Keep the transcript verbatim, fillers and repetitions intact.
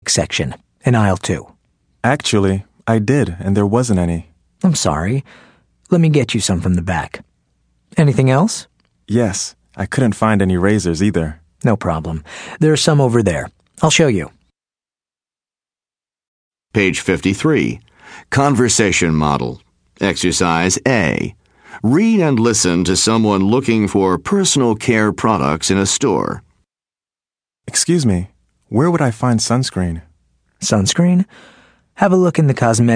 section in aisle two. Actually, I did, and there wasn't any. I'm sorry. Let me get you some from the back. Anything else? Yes, I couldn't find any razors either. No problem. There are some over there. I'll show you. Page fifty-three. Conversation Model. Exercise A. Read and listen to someone looking for personal care products in a store. Excuse me, where would I find sunscreen? Sunscreen? Have a look in the cosmetic